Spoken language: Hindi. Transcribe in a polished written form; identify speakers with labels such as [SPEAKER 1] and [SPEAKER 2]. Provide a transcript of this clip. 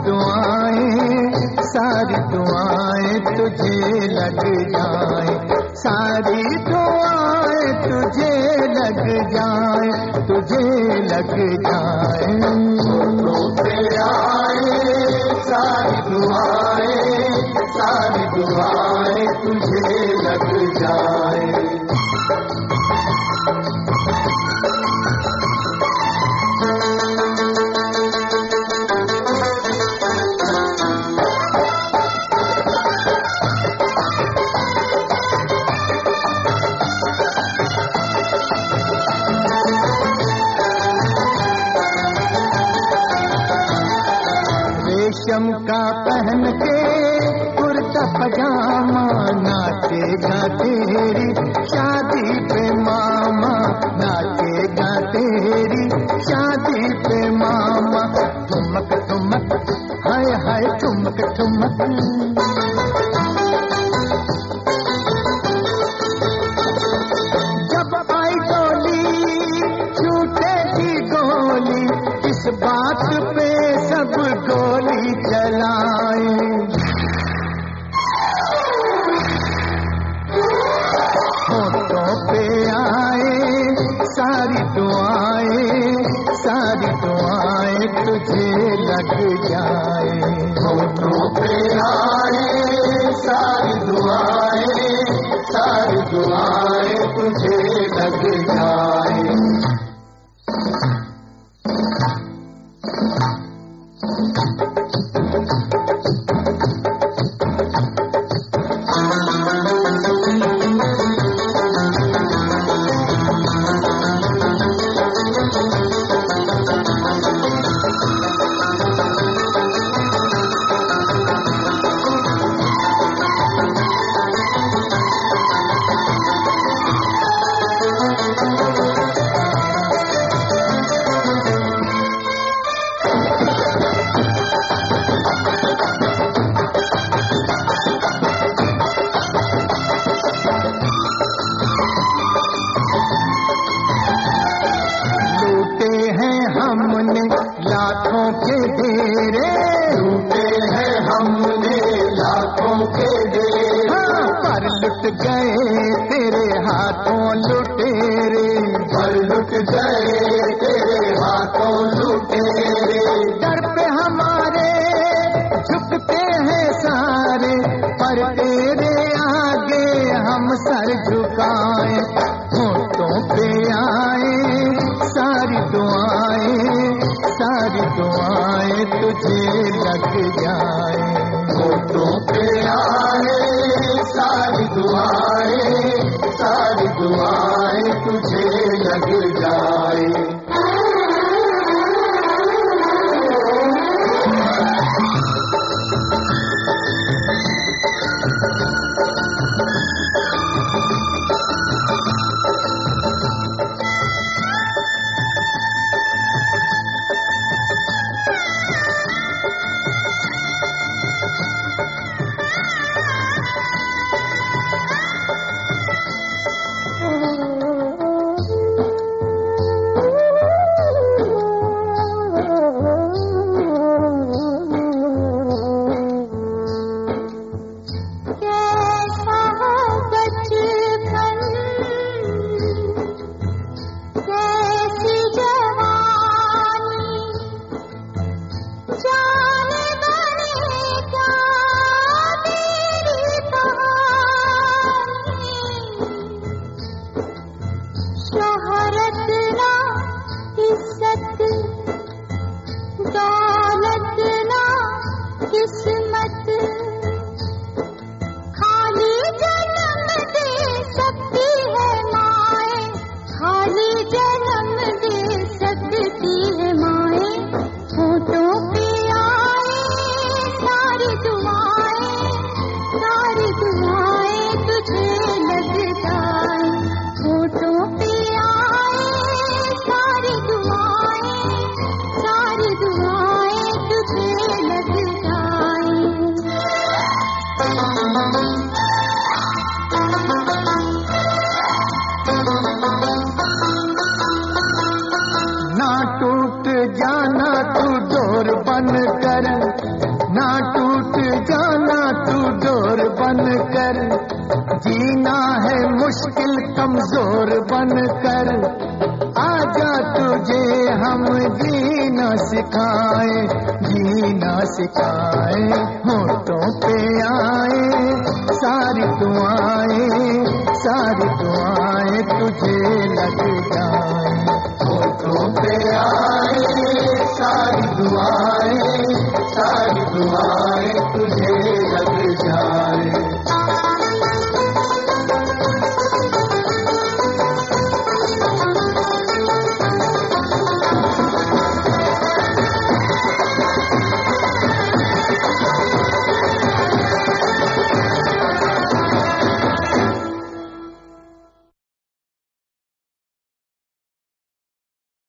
[SPEAKER 1] सारी दुआएं तुझे लग जाए, सारी दुआएं तुझे लग जाए, तुझे लग जाए। रोते आए सारी दुआएं तुझे लग जाए। रेशम का पहन के कुर्ता पजामा नाचेगा तेरी शादी पे मामा, नाचेगा तेरी शादी पे मामा। ठुमक ठुमक हाय हाय ठुमक ठुमक, जब आई डोली छूटेगी गोली, इस बात पे सब गोली चलाए। होठों पे आए सारी दुआएं तुझे लग जाए। होठों पे आए सारी दुआएं तुझे लग जाए। हमने लाखों के डेरे, लूटे हैं हमने लाखों के डेरे। हाँ, पर लुट गए तेरे हाथों लुटेरे, पर लुट गए तेरे हाथों लुटेरे। दर पे हमारे झुकते हैं सारे, पर तेरे आगे हम सर झुकाए। होठों पे आए सारी दुआएं तुझे लग जाए। होठों पे आए सारी दुआएं तुझे लग जाए। टूट जाना तू डोर बन कर, जीना है मुश्किल कमजोर बन कर, आजा तुझे हम जीना सिखाए, जीना सिखाए। होठों पे आए सारी दुआएं तुझे